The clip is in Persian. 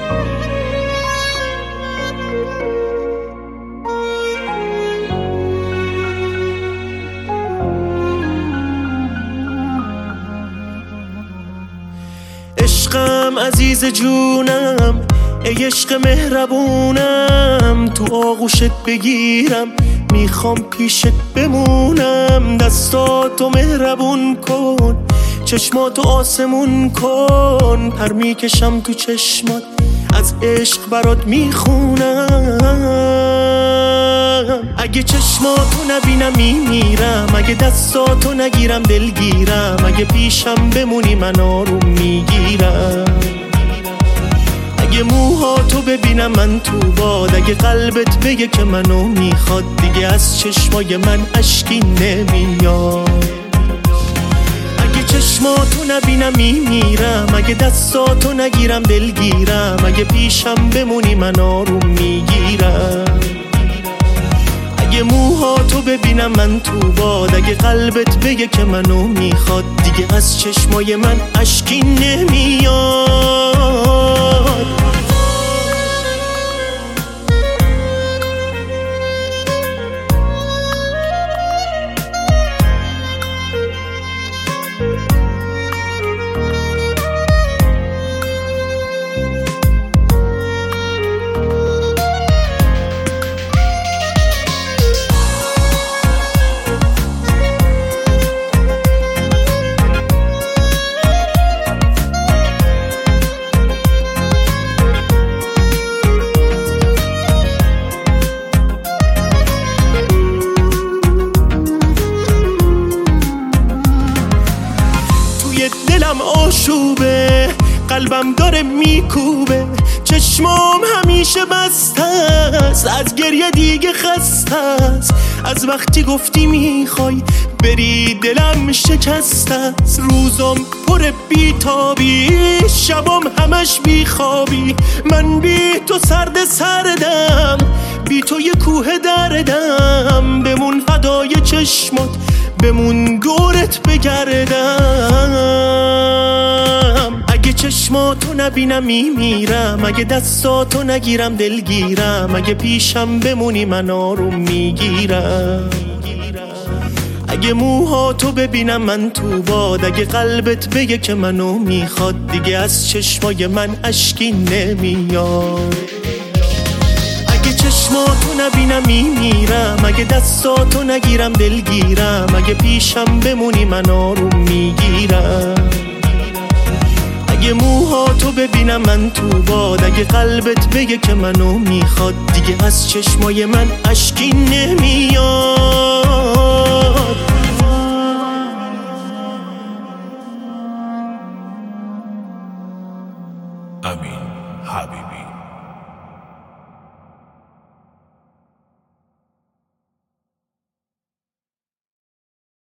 عشقم عزیز جونم، ای عشق مهربونم، تو آغوشت بگیرم، میخوام پیشت بمونم. دستاتو مهربون کن، چشماتو آسمون کن، پر میکشم تو چشمات، از عشق برات میخونم. اگه چشماتو نبینم میمیرم، اگه دستاتو نگیرم دلگیرم، اگه پیشم بمونی من آروم میگیرم. اگه موهاتو ببینم من تو باد، اگه قلبت بگه که منو میخواد، دیگه از چشمای من اشکی نمیاد. اگه چشماتو نبینم میمیرم، اگه دستاتو نگیرم دلگیرم، اگه پیشم بمونی من آروم میگیرم. اگه موهاتو ببینم من تو باد، اگه قلبت بگه که منو میخواد، دیگه از چشمای من اشکی نمیاد. دلم آشوبه، قلبم داره میکوبه، چشمام همیشه بسته است، از گریه دیگه خسته است. از وقتی گفتی میخوای بری دلم شکسته است. روزم پر بیتابی، شبام همش بیخوابی، من بی تو سردم، بی تو یه کوه دردم. بمون فدای چشمات، بمون دورت بگردم. اگه چشماتو نبینم میمیرم، اگه دستاتو نگیرم دلگیرم، اگه پیشم بمونی من آروم میگیرم. اگه موهاتو ببینم من تو باد، اگه قلبت بگه که منو میخواد، دیگه از چشمای من اشکی نمیاد. اگه چشماتو نبینم میمیرم، اگه دستاتو نگیرم دلگیرم، اگه پیشم بمونی من آروم میگیرم. اگه موهاتو ببینم من تو باد، اگه قلبت بگه که منو میخواد، دیگه از چشمای من اشکی نمیاد. امین حبیبی.